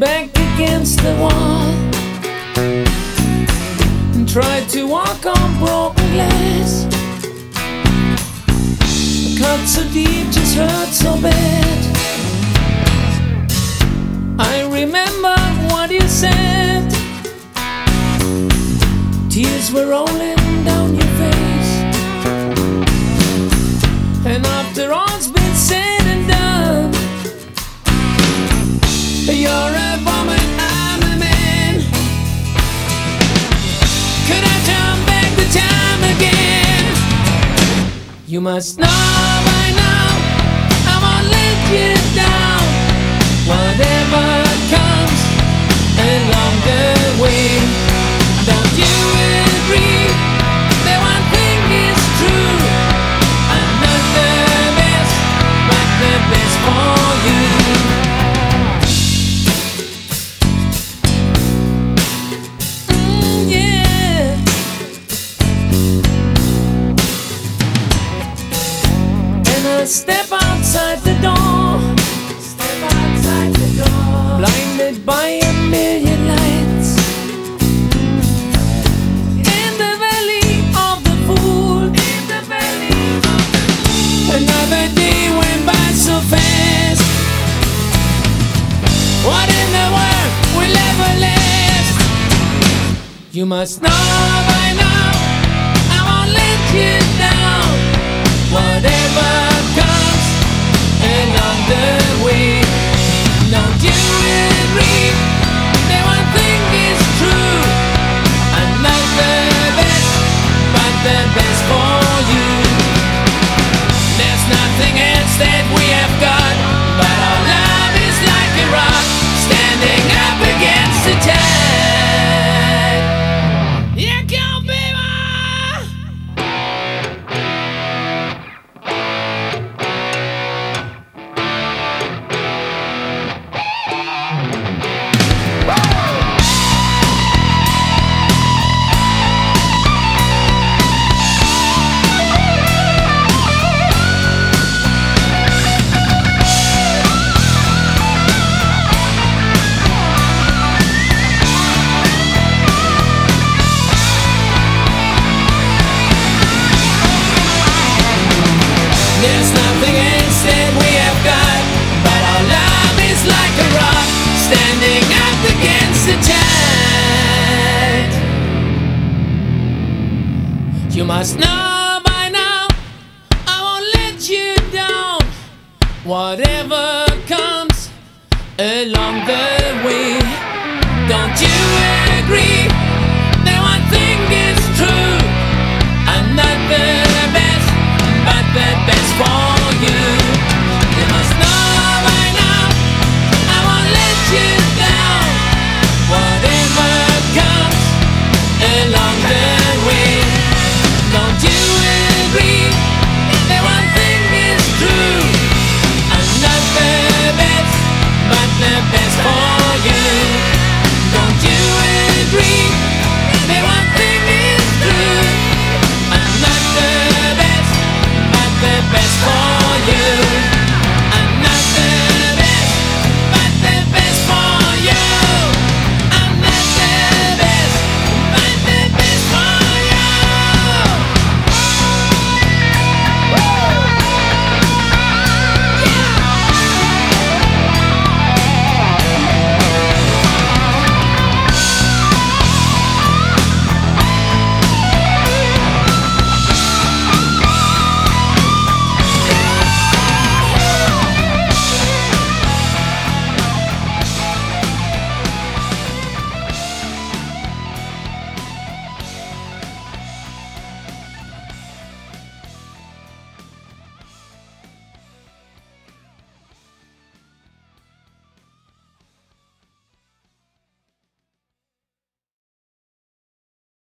back against the wall and tried to walk on broken glass. A cut so deep just hurt so bad. I remember what you said. Tears were rolling down your face. And after all's been said and done, you're a woman, I'm a man. Could I turn back the time again? You must know by now I won't let you down. Whatever comes along the way, don't you agree that one thing is true? I'm not the best, but the best for you. Yeah. And I step outside the door, blinded by a million lights. In the valley of the fool, another day went by so fast. What in the world will ever last? You must know by now I won't let you down. Whatever comes along the way, don't you agree that one thing is true? I'm not the best, but the best for you. There's nothing else that we have got, but our love is like a rock standing up against the tide. Yeah, come, baby. There's nothing else that we have got, but our love is like a rock standing up against the tide. You must know by now I won't let you down. Whatever comes along the way, don't you agree that one thing is true? I'm not the best, but the best for